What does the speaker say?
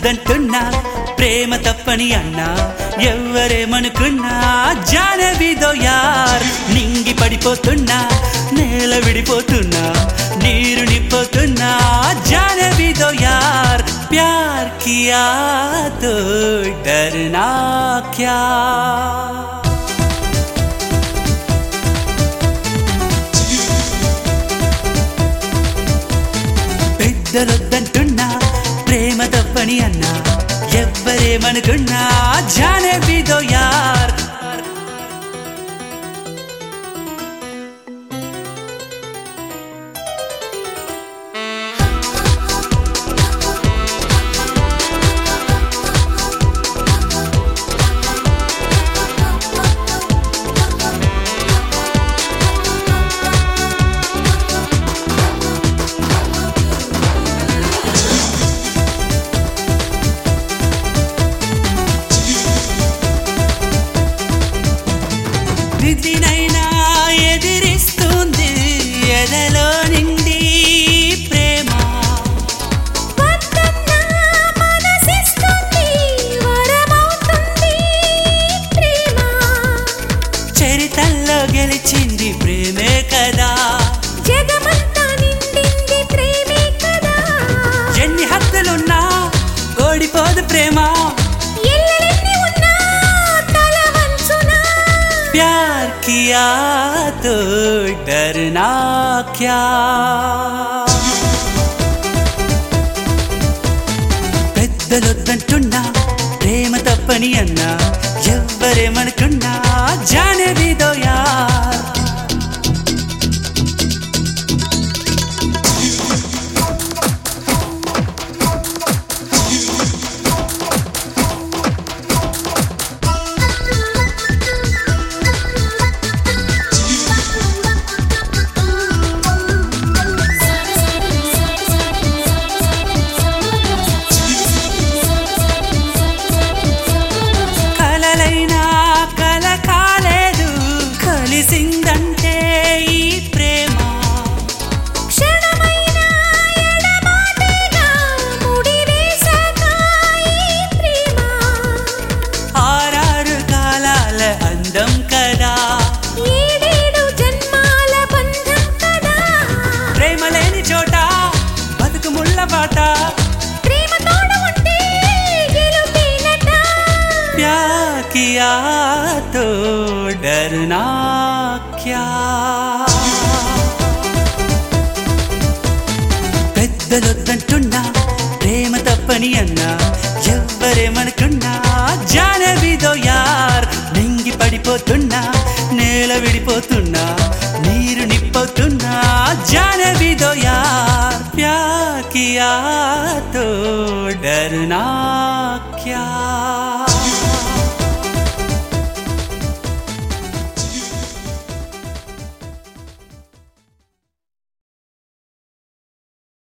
పెద్దలొద్దంటున్నా ప్రేమ తప్పని అన్నా ఎవ్వరేమనుకున్నా జానవిదో యార్ నింగి పడిపోతున్నా నేల విడిపోతున్నా నీరు నింపోతున్నా జానవిదో యార్ ప్యార్ కియా తో డర్నా క్యా పెద్దలొద్దంటున్నా ప్రేమ తప్పని అన్నా ఎవ్వరేమనుకున్నా జానవిదో యార్ విధినైనా ఎదిరిస్తుంది ఎదలో నిండి ప్రేమ మనసిస్తుంది వరమవుతుంది ప్రేమ చరితల్లో గెలిచింది ప్రేమే కదా జగమంతా నిండింది ప్రేమే కదా ఎన్ని హద్దులున్నా ఓడిపోదు ప్రేమ ఎల్లెన్ని ఉన్నా తల వంచునా प्यार किया तो डरना क्या పెద్దలొద్దంటున్నా ప్రేమ తప్పని అన్నా ఎవ్వరేమనుకున్నా జానవిదో యార్ కలలైనా కల కాలేదు కలిసిందంటే ఈ ప్రేమ క్షణమైనా ఎడబాటుగా ముడివేశాక ఈ ప్రేమ ఆరారు కాలాల అందం కదా ఏడేడు జన్మాల బంధం కదా ప్రేమ లేని చోట బతుకు ముళ్ళ బాట ప్రేమ తోడు ఉంటే గెలుపేనట प्यार किया तो डरना क्या పెద్దలొద్దంటున్నా ప్రేమ తప్పని అన్నా ఎవ్వరేమనుకున్నా జానవిదో యార్ నింగి పడిపోతున్నా నేల విడిపోతున్నా నీరు నింపోతున్నా జానవిదో యార్ ప్యార్ కియా తో డర్నా క్యా